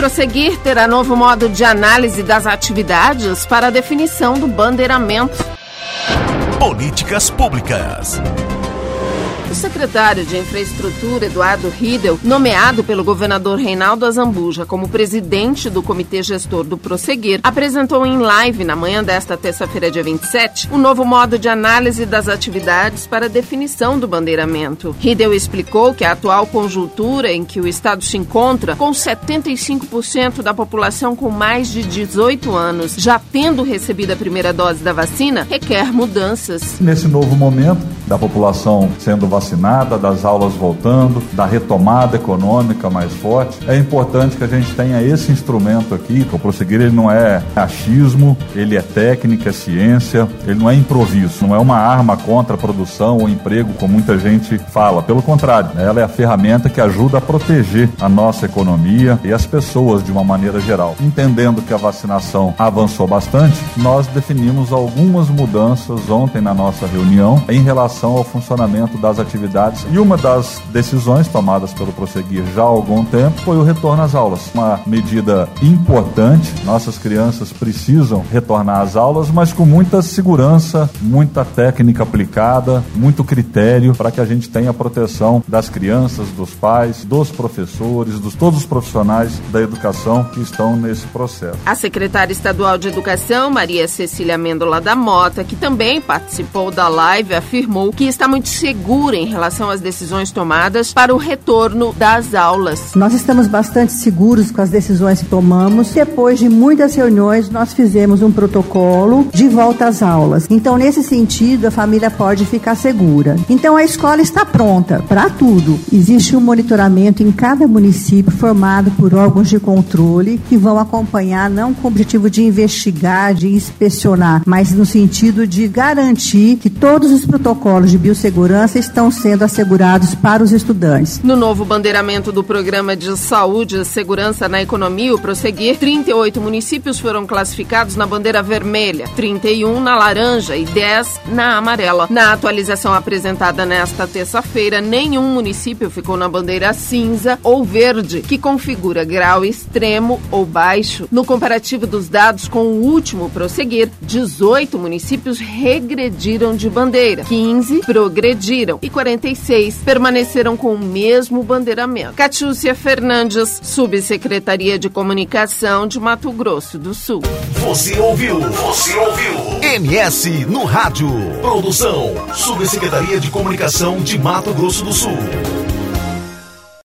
Prosseguir terá novo modo de análise das atividades para a definição do bandeiramento. Políticas públicas. O secretário de Infraestrutura, Eduardo Riedel, nomeado pelo governador Reinaldo Azambuja como presidente do Comitê Gestor do Prosseguir, apresentou em live na manhã desta terça-feira, dia 27, o novo modo de análise das atividades para a definição do bandeiramento. Riedel explicou que a atual conjuntura em que o Estado se encontra, com 75% da população com mais de 18 anos já tendo recebido a primeira dose da vacina, requer mudanças. Nesse novo momento, da população sendo vacinada, das aulas voltando, da retomada econômica mais forte, é importante que a gente tenha esse instrumento aqui. O Prosseguir, ele não é achismo, ele é técnica, é ciência, ele não é improviso, não é uma arma contra a produção ou emprego, como muita gente fala. Pelo contrário, ela é a ferramenta que ajuda a proteger a nossa economia e as pessoas de uma maneira geral. Entendendo que a vacinação avançou bastante, nós definimos algumas mudanças ontem na nossa reunião em relação ao funcionamento das atividades, e uma das decisões tomadas pelo Prosseguir já há algum tempo foi o retorno às aulas. Uma medida importante. Nossas crianças precisam retornar às aulas, mas com muita segurança, muita técnica aplicada, muito critério para que a gente tenha a proteção das crianças, dos pais, dos professores, de todos os profissionais da educação que estão nesse processo. A secretária estadual de Educação, Maria Cecília Mendola da Mota, que também participou da live, afirmou que está muito segura em relação às decisões tomadas para o retorno das aulas. Nós estamos bastante seguros com as decisões que tomamos. Depois de muitas reuniões, nós fizemos um protocolo de volta às aulas. Então, nesse sentido, a família pode ficar segura. Então, a escola está pronta para tudo. Existe um monitoramento em cada município formado por órgãos de controle que vão acompanhar, não com o objetivo de investigar, de inspecionar, mas no sentido de garantir que todos os protocolos de biossegurança estão sendo assegurados para os estudantes. No novo bandeiramento do Programa de Saúde e Segurança na Economia, o Prosseguir, 38 municípios foram classificados na bandeira vermelha, 31 na laranja e 10 na amarela. Na atualização apresentada nesta terça-feira, nenhum município ficou na bandeira cinza ou verde, que configura grau extremo ou baixo. No comparativo dos dados com o último Prosseguir, 18 municípios regrediram de bandeira, 15 progrediram e 46 permaneceram com o mesmo bandeiramento. Catiúcia Fernandes, Subsecretaria de Comunicação de Mato Grosso do Sul. Você ouviu MS no Rádio. Produção, Subsecretaria de Comunicação de Mato Grosso do Sul.